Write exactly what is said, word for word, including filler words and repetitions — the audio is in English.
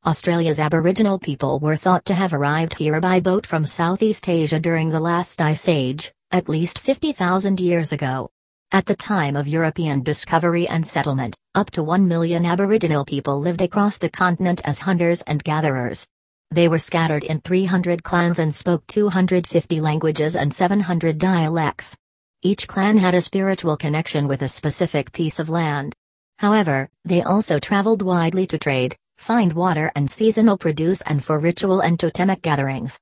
Australia's Aboriginal people were thought to have arrived here by boat from Southeast Asia during the last ice age, at least fifty thousand years ago. At the time of European discovery and settlement, up to one million Aboriginal people lived across the continent as hunters and gatherers. They were scattered in three hundred clans and spoke two hundred fifty languages and seven hundred dialects. Each clan had a spiritual connection with a specific piece of land. However, they also traveled widely to trade, find water and seasonal produce, and for ritual and totemic gatherings.